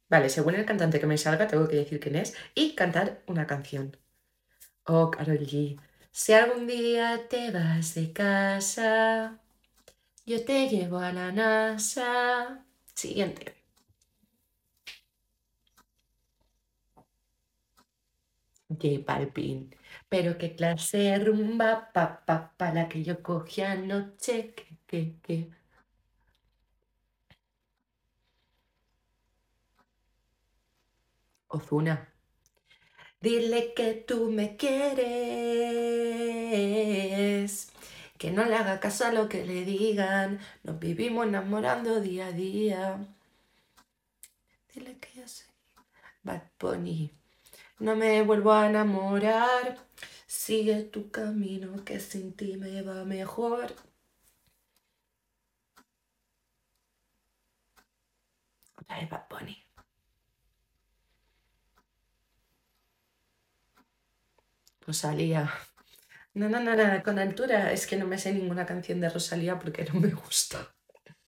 Vale, según el cantante que me salga, tengo que decir quién es y cantar una canción. Oh, Karol G. Si algún día te vas de casa, yo te llevo a la NASA. Siguiente. J Balvin. Pero qué clase de rumba, pa, la que yo cogí anoche, que. Ozuna. Dile que tú me quieres, que no le haga caso a lo que le digan, nos vivimos enamorando día a día. Dile que yo soy Bad Bunny, no me vuelvo a enamorar, sigue tu camino que sin ti me va mejor. Otra vez Bad Bunny. Rosalía. No, con altura es que no me sé ninguna canción de Rosalía porque no me gusta.